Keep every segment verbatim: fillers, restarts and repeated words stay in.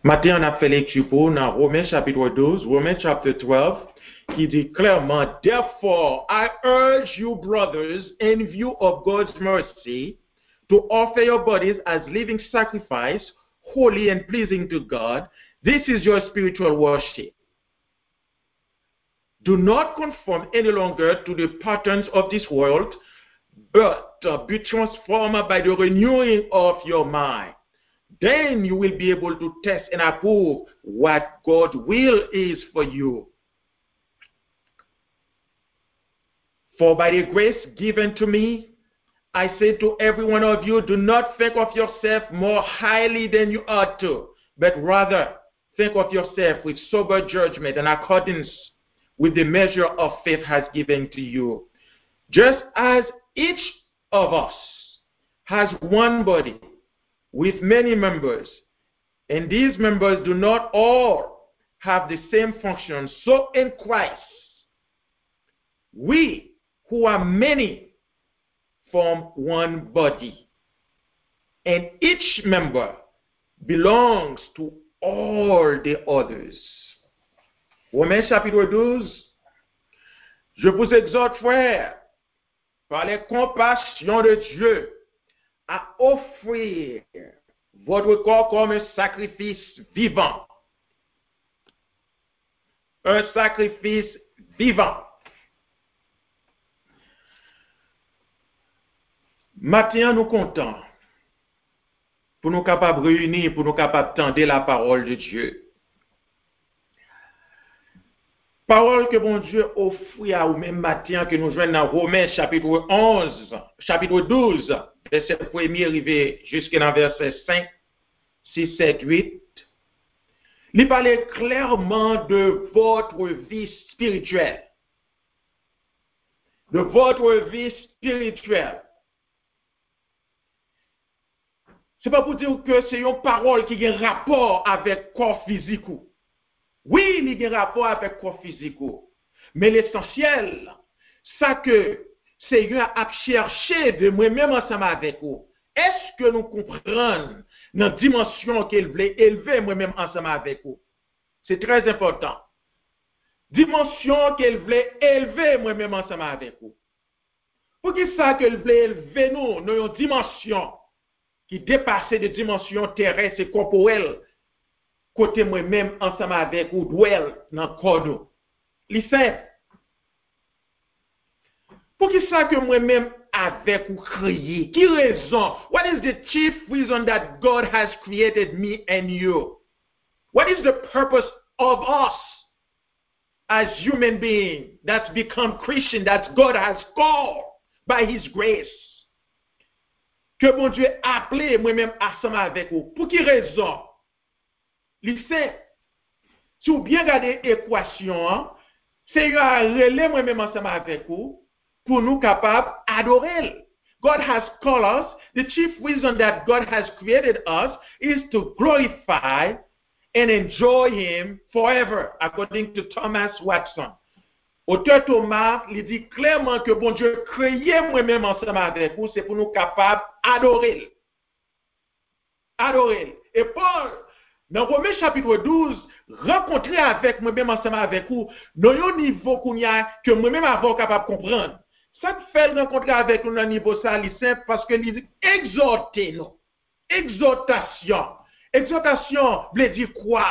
Matin, on a fait lecture pour dans Romains chapitre douze, Romains chapter twelve, qui dit clairement, therefore, I urge you, brothers, in view of God's mercy, to offer your bodies as living sacrifice, holy and pleasing to God. This is your spiritual worship. Do not conform any longer to the patterns of this world, but uh, be transformed by the renewing of your mind. Then you will be able to test and approve what God's will is for you. For by the grace given to me, I say to every one of you, do not think of yourself more highly than you ought to, but rather think of yourself with sober judgment and accordance with the measure of faith has given to you. Just as each of us has one body with many members, and these members do not all have the same function, so in Christ, we who are many form one body, and each member belongs to all the others. Romains chapitre douze, je vous exhorte, frères, par les compassions de Dieu, à offrir votre corps comme un sacrifice vivant. Un sacrifice vivant. Maintenant, nous comptons pour nous capables de réunir, pour nous capables d'entendre la parole de Dieu. Parole que bon Dieu offrit à vous même matin que nous joignons dans Romains chapitre onze, chapitre douze, verset premier arrivé jusqu'à dans verset cinq, six, sept, huit. Il parlait clairement de votre vie spirituelle. De votre vie spirituelle. Ce n'est pas pour dire que c'est une parole qui a un rapport avec le corps physique. Oui, il y a un rapport avec le corps physique. Mais l'essentiel, c'est que Seigneur a cherché de moi-même ensemble avec vous. Est-ce que nous comprenons dans la dimension qu'il voulait élever moi-même ensemble avec vous? C'est très important. Dimension qu'il voulait élever moi-même ensemble avec vous. Pour qui ça qu'il voulait élever nous dans une dimension qui dépassait des dimensions terrestres et corporelles, côté moi-même ensemble avec vous, dwell dans le corps nous. Listen. Pour qui ça que moi-même avec vous crier? Qui raison? What is the chief reason that God has created me and you? What is the purpose of us as human beings that's become Christian, that God has called by His grace? Que bon Dieu a appelé moi-même ensemble avec vous. Pour qui raison? Listen. Si vous bien regardez l'équation, c'est à relais moi-même ensemble avec vous pour nous capables d'adorer. God has called us. The chief reason that God has created us is to glorify and enjoy Him forever, according to Thomas Watson. Auteur Thomas, il dit clairement que bon Dieu créé moi-même ensemble avec vous, c'est pour nous capables d'adorer. Adorer. Et Paul, dans Romains chapitre douze, rencontrer avec moi-même ensemble avec vous, dans un niveau qu'on y a, que moi-même avant capable de comprendre. Ça te fait rencontrer avec nous dans un niveau ça, c'est simple parce que il dit exhorter nous. Exhortation. Exhortation veut dire quoi?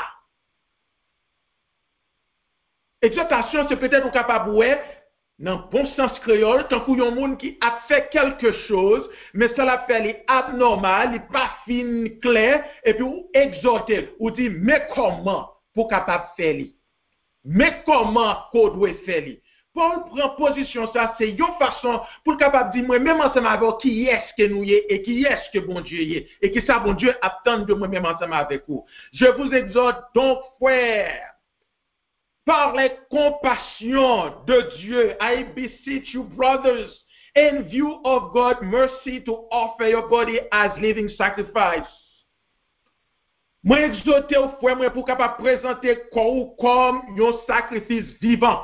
Exhortation, c'est peut-être capable ouais, dans le bon sens créole, tant qu'il y a un monde qui a fait quelque chose, mais ça l'a fait abnormal, il pas fin, clair, et puis ou exhorter, ou dit, mais comment pour capable faire li? Mais comment qu'on doit faire li? Paul prend position, ça, c'est une façon pour capable dire, moi, même ensemble avec qui est-ce que nous y est, et qui est-ce que bon Dieu y est, et qui ça, bon Dieu attend de moi-même ensemble avec vous. Je vous exhorte donc, frères, par les compassions de Dieu, I beseech you, brothers, in view of God's mercy, to offer your body as living sacrifice. Moi, exhorte au frère, moi, pour capable présenter corps comme un sacrifice vivant,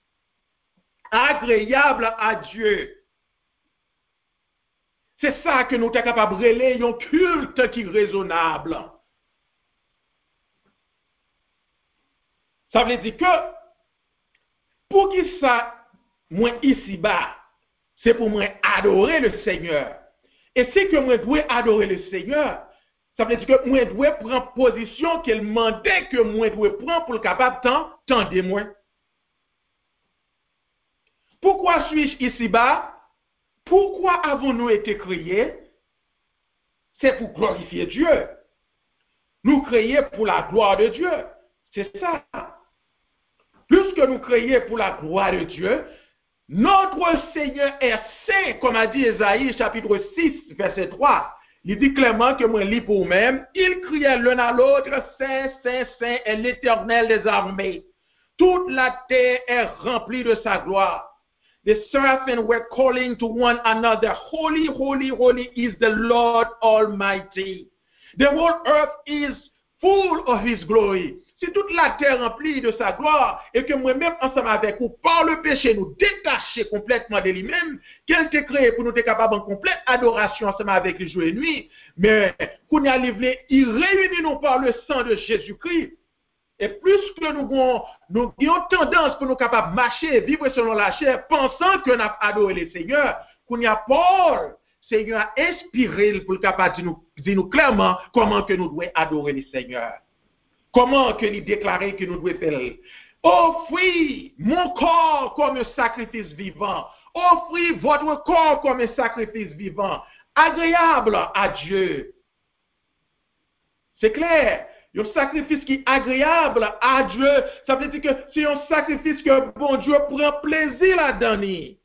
agréable à Dieu. C'est ça que nous sommes capables de relayer, un culte qui est raisonnable. Ça veut dire que, pour qui ça, moi ici-bas, c'est pour moi adorer le Seigneur. Et c'est que moi dois adorer le Seigneur, ça veut dire que moi dois prendre position qu'elle mandait que moi dois prendre pour le capable tant, tendez-moi. Pourquoi suis-je ici-bas? Pourquoi avons-nous été créés? C'est pour glorifier Dieu. Nous créés pour la gloire de Dieu. C'est ça. Puisque nous créés pour la gloire de Dieu, notre Seigneur est saint, comme a dit Ésaïe chapitre six, verset trois. Il dit clairement que moi lis pour vous-même, il criait l'un à l'autre, saint, saint, saint est l'Éternel des armées. Toute la terre est remplie de sa gloire. The seraphim were calling to one another, holy, holy, holy is the Lord Almighty. The whole earth is full of his glory. Si toute la terre remplie de sa gloire et que moi-même, ensemble avec vous, par le péché, nous détacher complètement de lui-même, qu'elle t'est créé pour nous être capables en complète adoration ensemble avec lui jour et nuit, mais qu'on y a livré, il réunit nous par le sang de Jésus-Christ. Et plus que nous avons, nous avons tendance pour nous capables de marcher et vivre selon la chair, pensant que nous avons adoré le Seigneur, qu'on y a Paul, Seigneur a inspiré pour le capable de nous dire nous clairement comment que nous devons adorer le Seigneur. Comment que nous déclarer que nous devons faire. Offrez mon corps comme un sacrifice vivant. Offrez votre corps comme un sacrifice vivant, agréable à Dieu. C'est clair. Un sacrifice qui est agréable à Dieu, ça veut dire que c'est un sacrifice que bon Dieu prend plaisir à donner.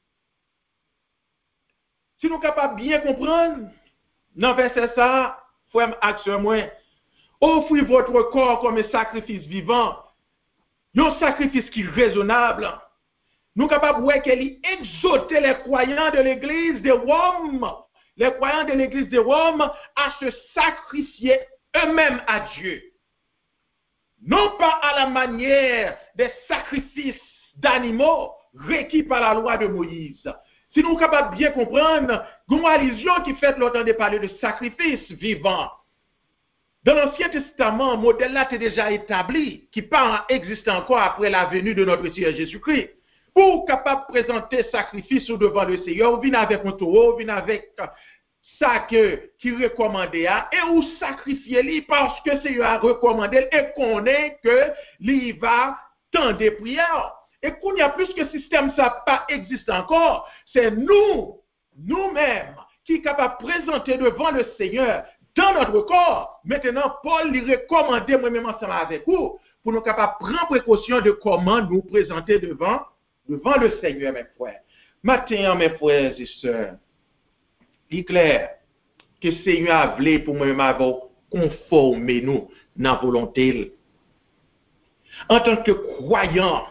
Si nous sommes capables de bien comprendre, dans verset ça, frère action moi, offrez votre corps comme un sacrifice vivant, un sacrifice qui est raisonnable. Nous sommes capables de voir qu'elle exhorte les croyants de l'église de Rome, les croyants de l'église de Rome, à se sacrifier eux-mêmes à Dieu. Non pas à la manière des sacrifices d'animaux requis par la loi de Moïse. Si nous sommes capables de bien comprendre, une allusion qui fait longtemps de parler de sacrifice vivant. Dans l'Ancien Testament, le modèle là est déjà établi, qui pas existe encore après la venue de notre Seigneur Jésus-Christ. Pour capable de présenter sacrifice devant le Seigneur, vous venez avec un taureau, vous venez avec ça que, qui recommandé à, et ou sacrifier lui parce que Seigneur a recommandé et qu'on est que lui va tant des prières. Et qu'on y a plus que système ça pas existe encore, c'est nous, nous-mêmes, qui sommes capables de présenter devant le Seigneur dans notre corps. Maintenant, Paul lui recommandait moi-même ensemble avec vous, pour nous capables de prendre précaution de comment nous présenter devant, devant le Seigneur, mes frères. Maintenant, mes frères et sœurs, il est clair que le Seigneur a voulu pour moi-même conformer nous dans la volonté. En tant que croyants,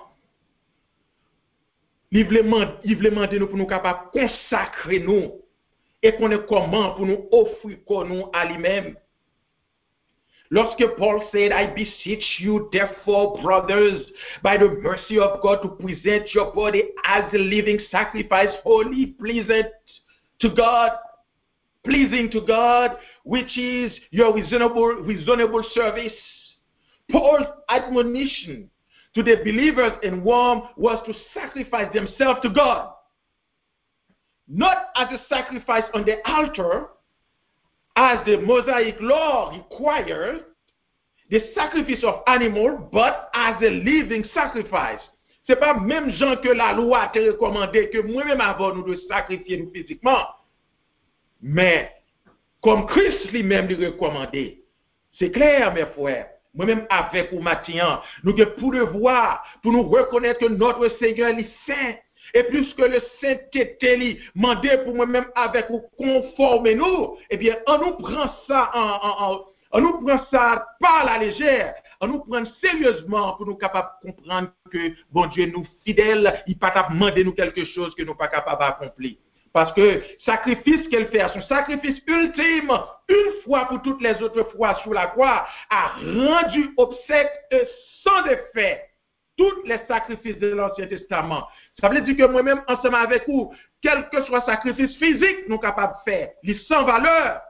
il voulait demander nous pour nous capables de consacrer nous et qu'on ait comment pour nous offrir nous à lui-même. Lorsque Paul said, I beseech you, therefore, brothers, by the mercy of God, to present your body as a living sacrifice, holy, pleasant to God, pleasing to God, which is your reasonable, reasonable service. Paul's admonition to the believers in Rome was to sacrifice themselves to God. Not as a sacrifice on the altar, as the Mosaic law required, the sacrifice of animal, but as a living sacrifice. Ce n'est pas même gens que la loi te recommandé que moi-même avant nous de sacrifier nous physiquement. Mais, comme Christ lui-même lui recommandé, c'est clair, mes frères, moi-même avec vous, Matthias, nous avons pour le voir, pour nous reconnaître que notre Seigneur est saint, et puisque le sainteté lui mandé pour moi-même avec vous conformer nous, eh bien, on nous prend ça en, en, en, on nous prend ça par la légère, on nous prend sérieusement pour nous capables de comprendre que, bon Dieu, nous fidèles, il ne peut pas demander nous quelque chose que nous ne sommes pas capables d'accomplir. Parce que sacrifice qu'elle fait, son sacrifice ultime, une fois pour toutes les autres fois sur la croix, a rendu obsèque sans effet tous les sacrifices de l'Ancien Testament. Ça veut dire que moi-même, ensemble avec vous, quel que soit le sacrifice physique nous sommes capables de faire, il sans valeur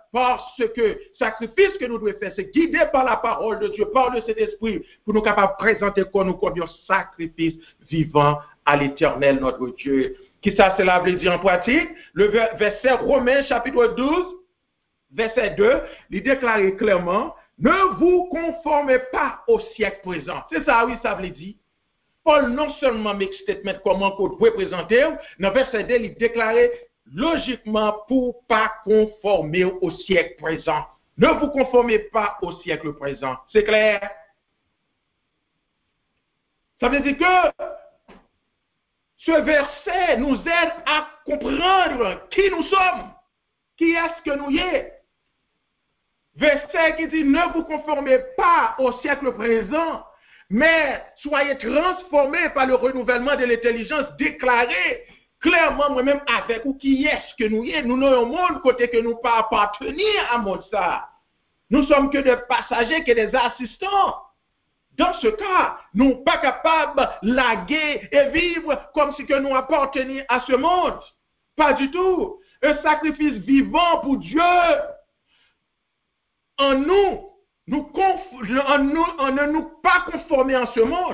parce que sacrifice que nous devons faire, c'est guidé par la parole de Dieu, par le Saint-Esprit, pour nous capables de présenter comme nous comme un sacrifice vivant à l'Éternel, notre Dieu. Qui ça, cela veut dire en pratique? Le verset Romains, chapitre douze, verset deux, il déclare clairement, ne vous conformez pas au siècle présent. C'est ça, oui, ça veut dire. Paul non seulement make statement comment qu'on doit présenter, dans verset deux, il déclarait logiquement pour pas conformer au siècle présent. Ne vous conformez pas au siècle présent. C'est clair? Ça veut dire que ce verset nous aide à comprendre qui nous sommes, qui est-ce que nous y est. Verset qui dit ne vous conformez pas au siècle présent, mais soyez transformés par le renouvellement de l'intelligence déclaré clairement moi-même avec ou qui est-ce que nous y est. Nous n'avons un monde côté que nous pas appartenir à monde ça. Nous sommes que des passagers, que des assistants. Dans ce cas, nous ne sommes pas capables de laguer et vivre comme si que nous appartenions à ce monde. Pas du tout. Un sacrifice vivant pour Dieu. En nous, nous, en nous, en ne nous pas conformer en ce monde.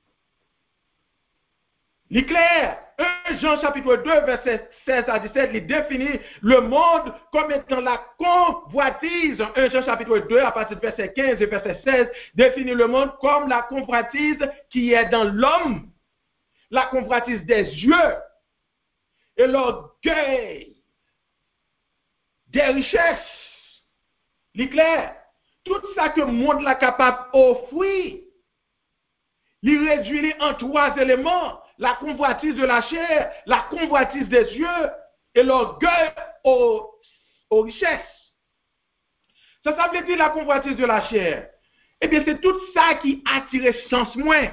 L'éclair, un Jean chapitre deux, verset seize à dix-sept, il définit le monde comme étant la convoitise. un Jean chapitre deux, à partir de verset quinze et verset seize, définit le monde comme la convoitise qui est dans l'homme, la convoitise des yeux et l'orgueil des richesses. L'éclair, tout ça que le monde est capable d'offrir, il réduit en trois éléments. La convoitise de la chair, la convoitise des yeux et l'orgueil aux, aux richesses. Ça, ça veut dire la convoitise de la chair. Eh bien, c'est tout ça qui attire sens moins.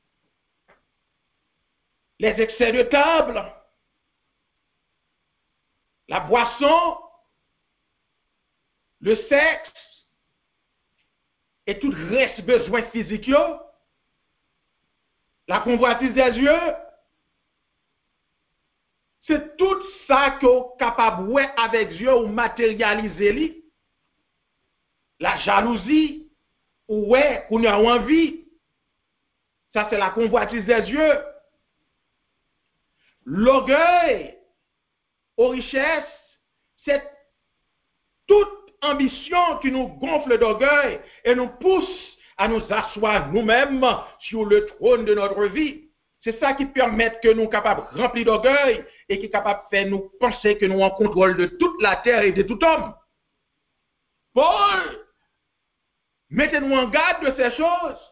Les excès de table, la boisson, le sexe et tout reste besoin physique. La convoitise des yeux, c'est tout ça qu'on est capable de voir avec Dieu ou matérialiser. La jalousie, ou ouais, qu'on a envie. Ça, c'est la convoitise des yeux. L'orgueil aux richesses, c'est toute ambition qui nous gonfle d'orgueil et nous pousse à nous asseoir nous-mêmes sur le trône de notre vie. C'est ça qui permet que nous soyons capables de remplir d'orgueil et qui est capable de faire nous penser que nous avons contrôle de toute la terre et de tout homme. Paul, mettez-nous en garde de ces choses.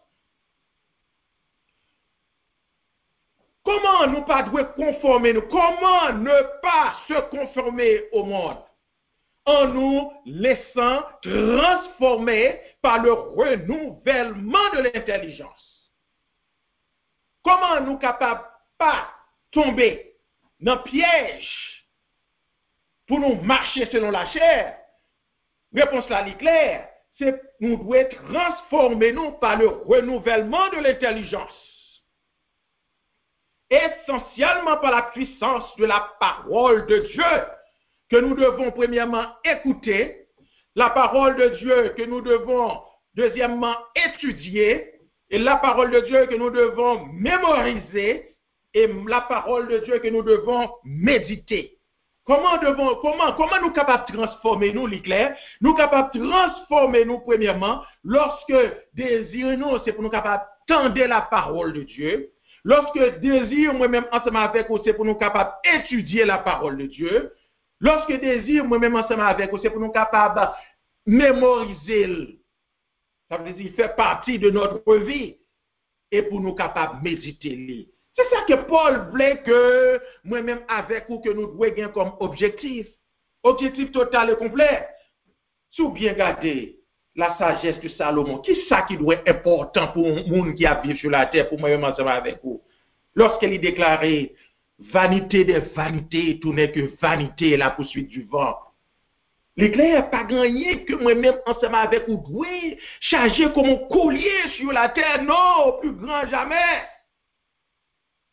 Comment nous pas devons conformer nous? Comment ne pas se conformer au monde? En nous laissant transformer par le renouvellement de l'intelligence. Comment nous capables pas tomber dans le piège pour nous marcher selon la chair? Réponse là, claire, c'est nous devons transformer nous par le renouvellement de l'intelligence. Essentiellement par la puissance de la parole de Dieu. Que nous devons premièrement écouter, la parole de Dieu que nous devons deuxièmement étudier, et la parole de Dieu que nous devons mémoriser, et la parole de Dieu que nous devons méditer. Comment devons, comment, comment nous capables de transformer nous, l'éclair? Nous capables de transformer nous premièrement, lorsque désir nous, c'est pour nous capables tendre la parole de Dieu. Lorsque désir moi-même ensemble avec vous, c'est pour nous capables d'étudier la parole de Dieu. Lorsque désir, moi-même ensemble avec vous, c'est pour nous capables de mémoriser. Ça veut dire qu'il fait partie de notre vie et pour nous capables de méditer. C'est ça que Paul voulait que moi-même avec vous, que nous devons gagner comme objectif. Objectif total et complet. Si vous bien regardez la sagesse de Salomon, qui est ça qui doit être important pour un monde qui habite sur la terre, pour moi-même ensemble avec vous? Lorsqu'il déclarait vanité des vanités, tout n'est que vanité et la poursuite du vent. L'éclair n'a pas gagné que moi-même ensemble avec vous doué, chargé comme un collier sur la terre, non, plus grand jamais.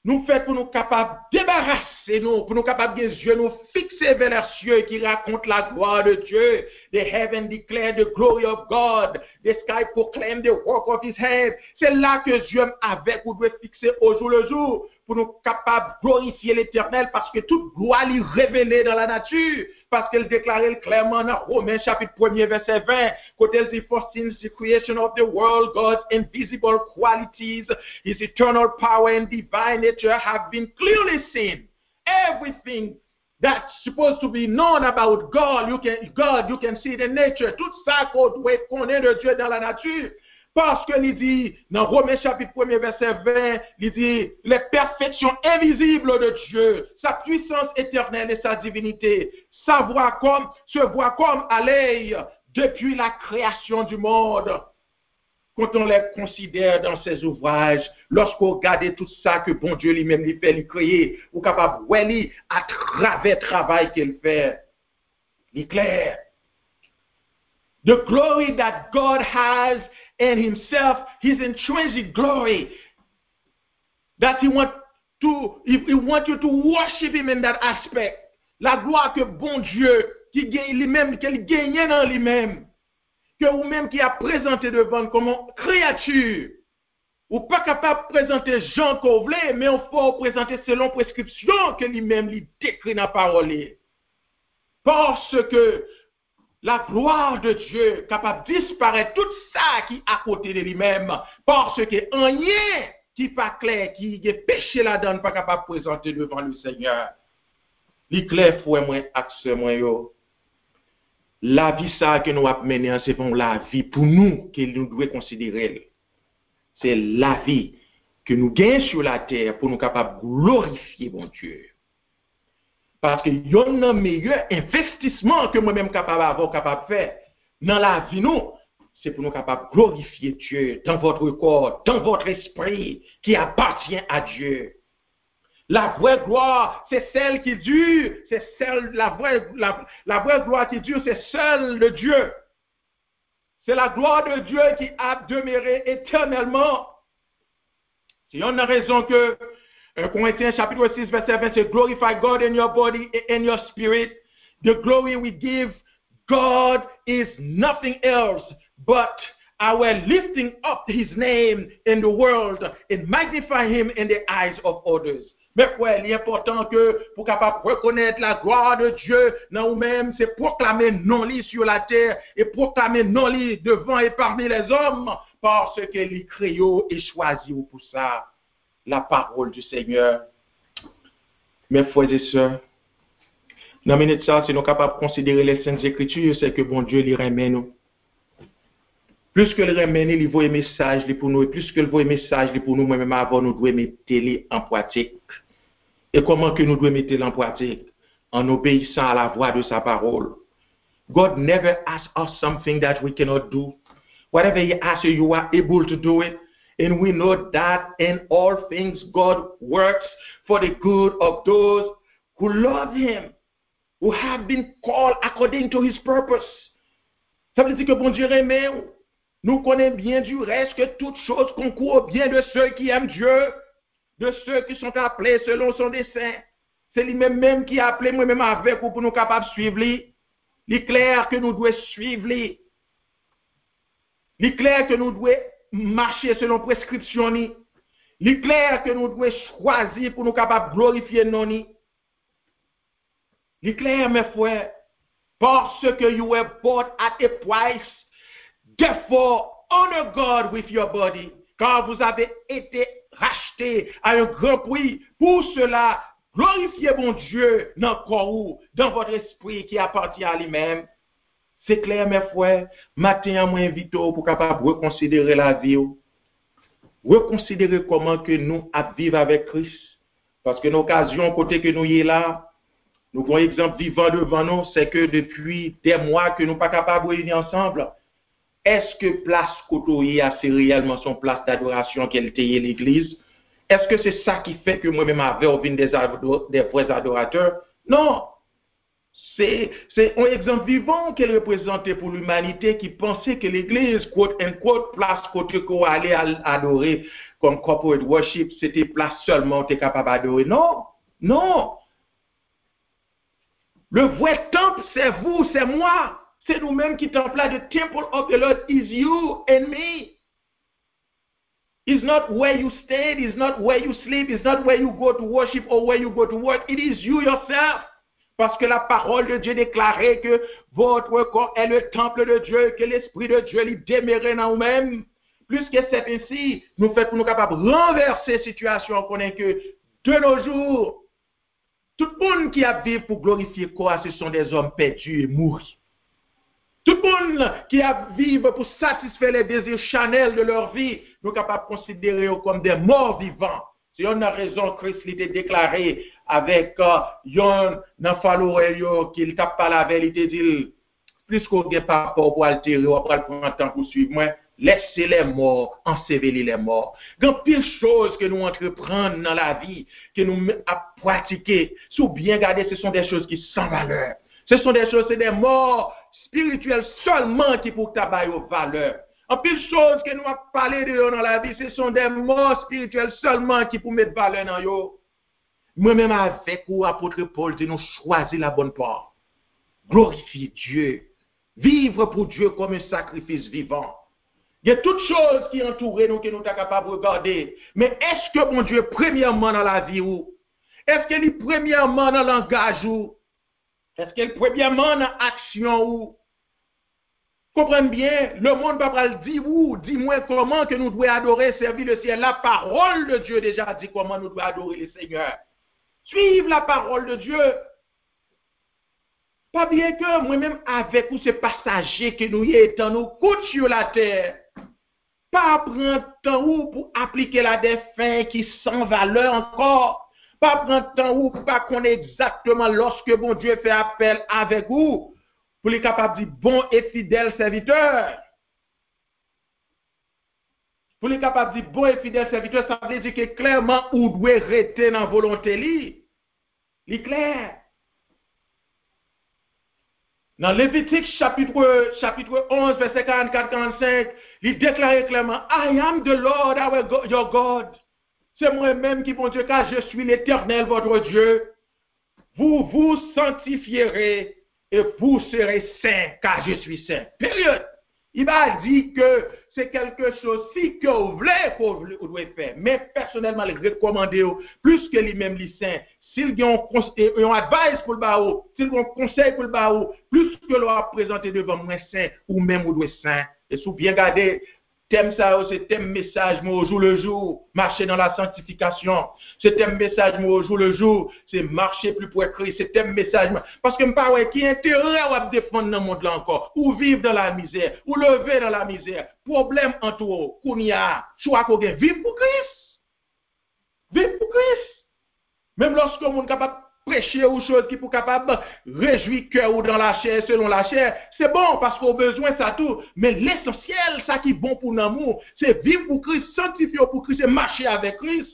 nous fait pour nous capables de débarrasser nous, pour nous capables de yeux nous fixer vers les cieux qui racontent la gloire de Dieu. The heaven declare the glory of God. The sky proclaim the work of his hands. C'est là que Dieu avec vous doit fixer au jour le jour pour nous capables de glorifier l'Éternel parce que toute gloire lui révélée dans la nature. Parce qu'elle déclarait clairement dans Romains chapitre premier verset vingt, quand elle dit, for since the creation of the world, God's invisible qualities, his eternal power and divine nature have been clearly seen. Everything that's supposed to be known about God, you can, God, you can see the nature. Tout ça qu'on doit connaître de Dieu dans la nature. Parce que il dit, dans Romains chapitre premier verset vingt, il dit, les perfections invisibles de Dieu, sa puissance éternelle et sa divinité, savoir comme, se voit comme à l'œil depuis la création du monde. Quand on les considère dans ses ouvrages, lorsqu'on regarde tout ça que bon Dieu lui-même lui fait, lui créer, ou capable de voir à travers le travail qu'il fait. Il est clair. The glory that God has in himself, his intrinsic glory, that he want to, he, he want you to worship him in that aspect. La gloire que bon Dieu, qui gagne lui-même, qu'il gagne dans lui-même, que vous-même qui a présenté devant comme créature, ou pas capable de présenter Jean qu'on voulait, mais on faut présenter selon prescription que lui-même lui décrit dans la parole. Parce que la gloire de Dieu capable de disparaître tout ça qui est à côté de lui-même, parce que rien qui n'est pas clair, qui est péché là-dedans, pas capable de présenter devant le Seigneur. Li clair frère moi accès moi yo. La vie ça que nous avons mené, c'est pour la vie pour nous que nous devons considérer. C'est la vie que nous gagnons sur la terre pour nous capables de glorifier mon Dieu. Parce que y a un meilleur investissement que moi-même capable d'avoir, capable de faire dans la vie nous, c'est pour nous capables de glorifier Dieu dans votre corps, dans votre esprit qui appartient à Dieu. La vraie gloire, c'est celle qui dure, c'est celle, la vraie, la, la vraie gloire qui dure, c'est celle de Dieu. C'est la gloire de Dieu qui a demeuré éternellement. C'est une raison que un Corinthiens chapitre six verset vingt, c'est glorify God in your body and your spirit. The glory we give God is nothing else but our lifting up his name in the world and magnify him in the eyes of others. Mais quoi, il est important que pour capable reconnaître la gloire de Dieu dans nous-mêmes, c'est proclamer non-lit sur la terre et proclamer non-lit devant et parmi les hommes parce que les créaux et choisi pour ça la parole du Seigneur. Mes frères et sœurs, dans la minute ça, si nous sommes capables de considérer les Saintes Écritures, c'est que bon Dieu les remet nous. Plus que le remet, il voit un message pour nous, et plus que le voit un message pour nous, même avant, nous devons mettre en pratique. Et comment que nous devons mettre en pratique? En obéissant à la voix de sa parole. God never asks us something that we cannot do. Whatever he asks you, you are able to do it. And we know that in all things God works for the good of those who love him, who have been called according to his purpose. Ça veut dire que bon Dieu remet. Nous connaissons bien du reste que toutes choses concourent bien de ceux qui aiment Dieu, de ceux qui sont appelés selon son dessein. C'est lui-même même qui a appelé moi-même avec vous pour nous capables de suivre lui. Il est clair que nous devons suivre lui. Il est clair que nous devons marcher selon prescription ni. Il est clair que nous devons choisir pour nous capables de glorifier non ni. Il est clair mes frères, parce que you were bought at a price. Therefore, honor God with your body, car vous avez été racheté à un grand prix. Pour cela, glorifiez mon Dieu dans le corps, dans votre esprit qui appartient à lui-même. C'est clair, mes frères. Matin, moi invite pour capable reconsidérer la vie, reconsidérer comment que nous vivons avec Christ. Parce que l'occasion, côté que nous y est là, nous avons un exemple vivant devant nous, c'est que depuis des mois que nous ne sommes pas capables de réunir ensemble. Est-ce que place côtoyée a c'est réellement son place d'adoration qu'elle était l'église? Est-ce que c'est ça qui fait que moi-même avec des, des vrais adorateurs? Non. C'est un exemple vivant qu'elle représentait pour l'humanité qui pensait que l'Église, quote unquote, place côté qu'on allait adorer comme corporate worship, c'était place seulement où tu es capable d'adorer. Non, non. Le vrai temple, c'est vous, c'est moi. C'est nous-mêmes qui temple là. The temple of the Lord is you and me. It's not where you stay, it's not where you sleep, it's not where you go to worship or where you go to work. It is you yourself. Parce que la parole de Dieu déclarait que votre corps est le temple de Dieu, que l'Esprit de Dieu lui demeure en nous-mêmes. Plus que c'est ainsi, nous faisons pour nous capables de renverser la situation. On connaît que de nos jours, tout le monde qui a vécu pour glorifier quoi, ce sont des hommes perdus et morts. Tout le monde qui a vécu pour satisfaire les désirs charnels de leur vie, nous sommes capables de considérer comme des morts vivants. C'est une raison que Christ l'était déclaré avec yon nan falloure qu'il t'a pas la vérité dit plus qu'on n'a pas pour altérer ou pour prendre temps pour suivre moi laissez les morts ensevelir les morts. Il y a pire chose que nous entreprendre dans la vie que nous à pratiquer sous bien garder ce sont des choses qui sans valeur. Ce sont des choses c'est des morts spirituelles seulement qui pour tabailler aux valeurs. En pile chose que nous avons parlé de dans la vie, ce sont des morts spirituelles seulement qui pour mettre valeur dans yo. Moi-même avec vous, apôtre Paul, dit nous choisir la bonne part. Glorifier Dieu. Vivre pour Dieu comme un sacrifice vivant. Il y a toutes choses qui entourent nous que nous sommes capables de regarder. Mais est-ce que mon Dieu, premièrement dans la vie ou? Est-ce qu'il est premièrement dans le langage ou? Est-ce qu'il est premièrement dans l'action ou? Comprenez bien, le monde va pas le dire, ou dis-moi comment que nous devons adorer, servir le ciel. La parole de Dieu déjà dit comment nous devons adorer le Seigneur. Suivre la parole de Dieu. Pas bien que moi-même avec ou ces passagers que nous y étant, nous coûtent sur la terre. Pas prendre temps ou pour appliquer la défense qui sans valeur encore. Pas prendre temps ou pour pas connaître exactement lorsque bon Dieu fait appel avec vous. Pour les capables de dire bon et fidèle serviteur. Pour les capables de dire bon et fidèle serviteur, ça veut dire que clairement, où doit rester dans la volonté li. Li clair. Dans Lévitique chapitre, chapitre onze, verset quarante-quatre à quarante-cinq, il déclare clairement, I am the Lord our God, your God. C'est moi-même qui, mon Dieu, car je suis l'Éternel, votre Dieu. Vous vous sanctifierez et vous serez saints, car je suis saint. Période. Il m'a dit que c'est quelque chose si que vous voulez, que vous devez faire. Mais personnellement, il recommande plus que lui-même les saints. S'il y a un advice pour le baou, s'il y a un conseil pour le baou, plus que l'on a présenté devant moi saint, ou même vous devez saint. Et si vous bien regardez, thème ça, c'est thème message, moi, au jour le jour, marcher dans la sanctification. C'est thème message, moi, au jour le jour, c'est marcher plus pour Christ. C'est thème message, parce que je ne sais pas qui intérêt à défendre dans le monde là encore, ou vivre dans la misère, ou lever dans la misère. Problème en tout, qu'on y a, choix qu'on gagne, vivre pour Christ. Vivre pour Christ. Même lorsque on est capable de prêcher aux choses qui sont capables de réjouir cœur ou dans la chair, selon la chair, c'est bon parce qu'on a besoin de ça tout. Mais l'essentiel, ça qui est bon pour l'amour, c'est vivre pour Christ, sanctifier pour Christ et marcher avec Christ.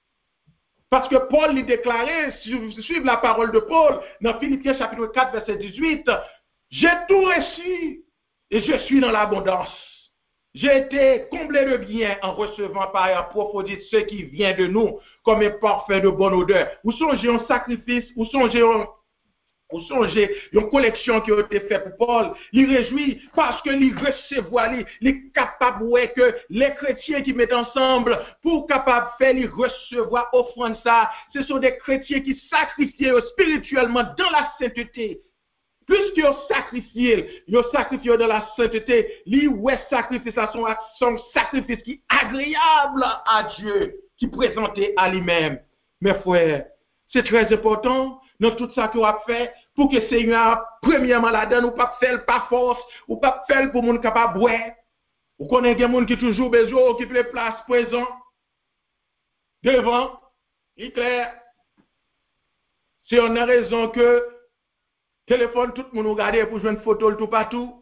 Parce que Paul lui déclarait, suivre la parole de Paul, dans Philippiens chapitre quatre, verset dix-huit, j'ai tout reçu et je suis dans l'abondance. J'ai été comblé de bien en recevant par approfondir ce qui vient de nous comme un parfum de bonne odeur. Vous songez un sacrifice, vous songez un, vous songez une collection qui a été faite pour Paul. Il réjouit parce que il recevoir, il est capable ouais, que les chrétiens qui mettent ensemble pour capable faire, il recevoir, offrande ça. Ce sont des chrétiens qui sacrifient spirituellement dans la sainteté. Puisqu'ils ont sacrifié, ils ont sacrifié dans la sainteté, lui, ouais, sacrifice à son, son sacrifice qui est agréable à Dieu, qui est présenté à lui-même. Mes frères, c'est très important dans tout ça qu'on a fait pour que le Seigneur, premièrement, là-dedans, ou pas faire par force, ou pas faire pour monde capable de boire. Vous connaissez des gens qui toujours besoin, qui fait place présent, devant, il est clair. C'est une raison que téléphone, tout le monde regarde pour jouer une photo tout partout.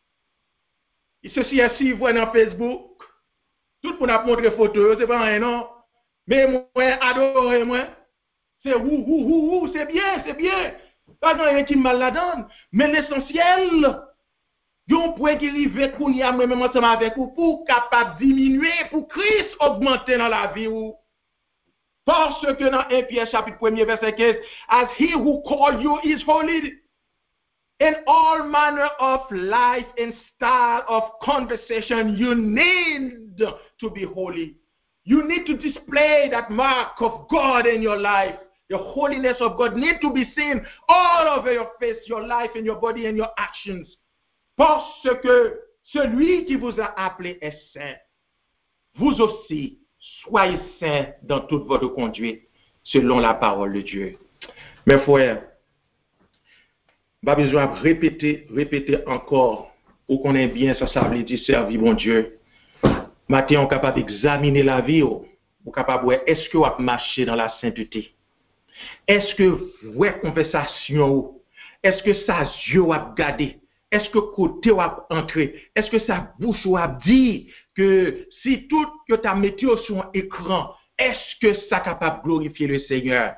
Et ceci est si vous dans Facebook. Tout le monde a montré photo, c'est pas rien, non. Mais moi, adoré, moi. C'est ouh, ouh, ouh, ouh, c'est bien, c'est bien. Pas rien qui mal là-dedans. Mais l'essentiel, yon point qui rive pour y amener même ensemble avec vous, pour capable diminuer, pour Christ augmenter dans la vie ou. Parce que dans un Pierre chapitre premier verset quinze, as he who called you is holy, in all manner of life and style of conversation, you need to be holy. You need to display that mark of God in your life. The holiness of God need to be seen all over your face, your life and your body and your actions. Parce que celui qui vous a appelé est saint. Vous aussi, soyez saints dans toute votre conduite, selon la parole de Dieu. Mes frères, pas besoin de répéter, répéter encore, ou qu'on ait bien ça, ça veut dire servir mon Dieu. Maintenant, on est capable d'examiner la vie, on est capable de est-ce que vous avez marché dans la sainteté? Est-ce que votre conversation, est-ce que ça yeux a gardé? Est-ce que côté a entré? Est-ce que sa bouche a dit que si tout que tu as mis sur un écran, est-ce que ça est capable de glorifier le Seigneur?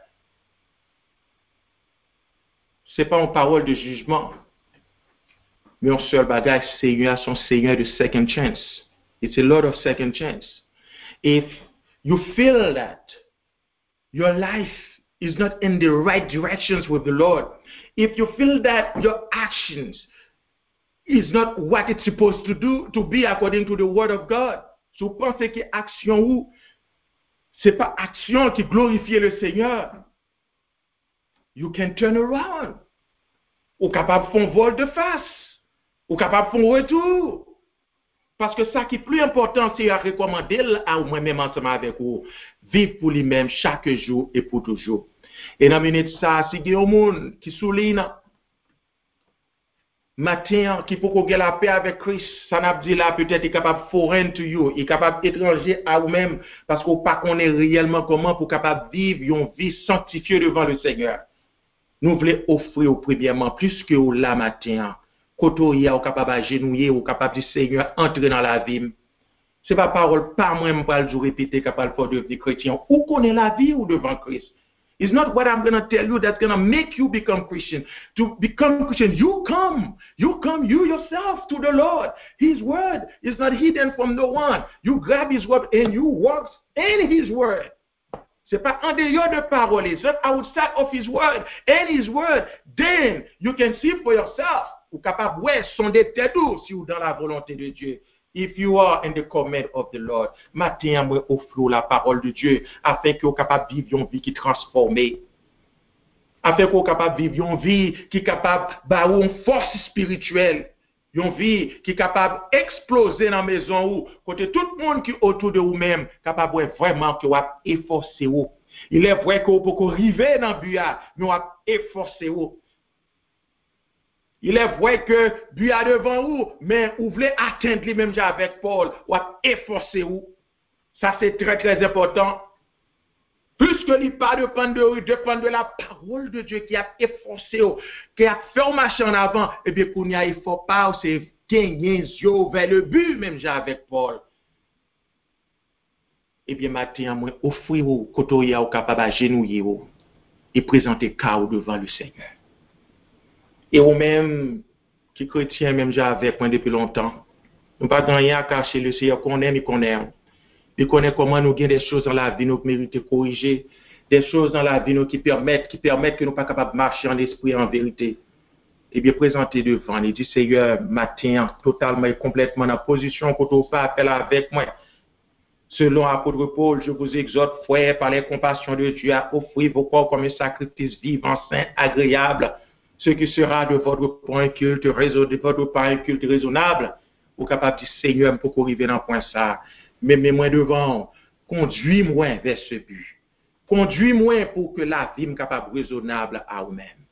Ce n'est pas une parole de jugement, mais un seul bagage, Seigneur, son Seigneur de second chance. It's a lot of second chance. If you feel that your life is not in the right directions with the Lord, if you feel that your actions is not what it's supposed to do, to be according to the word of God, si vous pensez que action ou, c'est pas action qui glorifie le Seigneur, you can turn around. Ou capable de faire un vol de face, ou capable de faire un retour. Parce que ça qui est plus important, c'est à recommander à moi-même ensemble avec vous, vivre pour lui-même chaque jour et pour toujours. Et dans minute ça, si il y a un monde qui souligne, matin, qui peut qu'on ait la paix avec Christ, ça n'a pas dit là, peut-être il est capable foreign to you, il est capable étranger à vous-même, parce qu'on pas connaît réellement comment pour capable vivre une vie sanctifiée devant le Seigneur. Nous voulons offrir premièrement, plus que au la matin, quand il y a capable agenouiller, ou capable de Seigneur entrer dans la vie. Ce n'est pas parole, pas moi, je vais le répéter, capable de devenir chrétien. Ou connaît la vie ou devant Christ. It's not what I'm going to tell you that's going to make you become Christian. To become Christian, you come. You come, you yourself, to the Lord. His word is not hidden from no one. You grab His word and you walk in His word. Ce n'est pas en dehors de parole. It's not outside of His word. And His word, then you can see for yourself. Ou capable, ouais, sonder tête ou si vous dans la volonté de Dieu. If you are in the command of the Lord, matin, moi, offre la parole de Dieu, afin que vous capable de vivre une vie qui est transformée. Afin que vous capable de vivre une vie qui est capable de une force spirituelle. Une vie qui est capable d'exploser dans la maison où, côté tout le monde qui est autour de vous-même, capable de vraiment que vous efforcer vous. Il est vrai que vous pouvez arriver dans le but, mais vous efforcer vous. Il est vrai que Dieu est devant vous, mais vous voulez atteindre lui-même avec Paul, ou efforcer vous. Ça, c'est très, très important. Plus que lui pas dépend de vous, dépend de la parole de Dieu qui a efforcé vous, qui a fait marcher en avant, et bien, qu'on n'y a effort pas, c'est gagner yeux vers le but, même avec Paul. Eh bien, maintenant, moi, offrez-vous, quand vous êtes capable d'agenouiller et présenter chaos devant le Seigneur. Et vous-même, qui chrétien, même j'ai avec moi depuis longtemps, nous pas rien à cacher, le Seigneur connaît, il connaît. Il connaît comment nous gagnons des choses dans la vie, nous méritons corriger, des choses dans la vie nous qui permettent, qui permettent que nous ne soyons pas capables de marcher en esprit, en vérité. Et bien, présenter devant, il dit, Seigneur, matin, totalement et complètement dans la position que tu fais appel avec moi. Selon l'apôtre Paul, je vous exhorte, frères, par les compassions de Dieu, à offrir vos corps comme un sacrifice vivant, saint, agréable, ce qui sera de votre point culte raisonnable, de votre point culte raisonnable, ou capable de Seigneur pour arriver dans le point ça. Mais mets-moi devant, conduis-moi vers ce but. Conduis-moi pour que la vie me capable raisonnable à vous-même.